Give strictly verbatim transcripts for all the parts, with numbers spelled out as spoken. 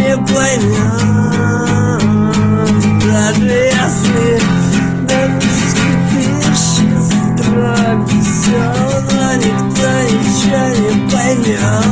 не поймет. Даже если напиши тысячи строк, все равно никто ничего не поймет.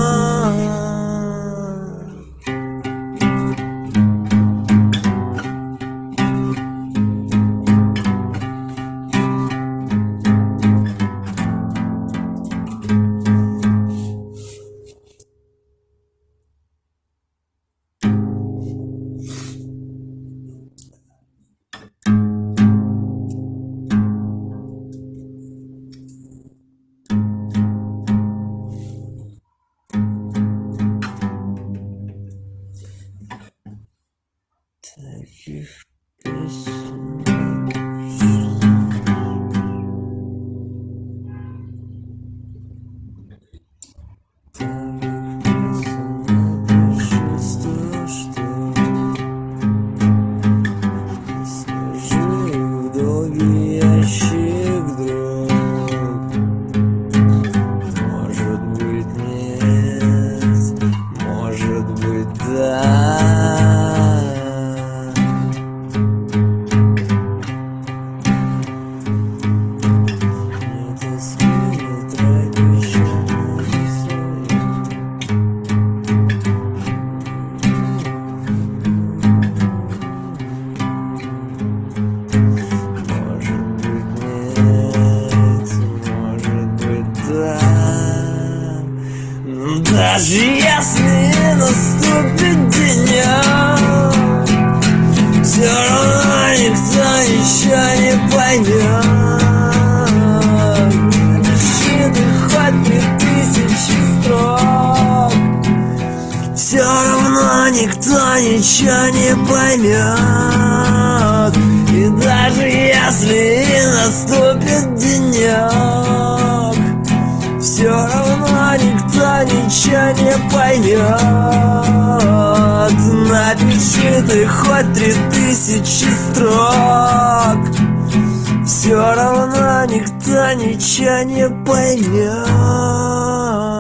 Таких песен напишу сто штук. Сложи в долгий ящик, друг. Может быть нет, может быть да. Даже если наступит денек, все равно никто ничего не поймет. Напиши ты хоть три тысячи строк, все равно никто ничего не поймет. И даже если наступит денек, все равно никто ничего не поймет. Напиши ты хоть три тысячи строк, все равно никто ничего не поймет.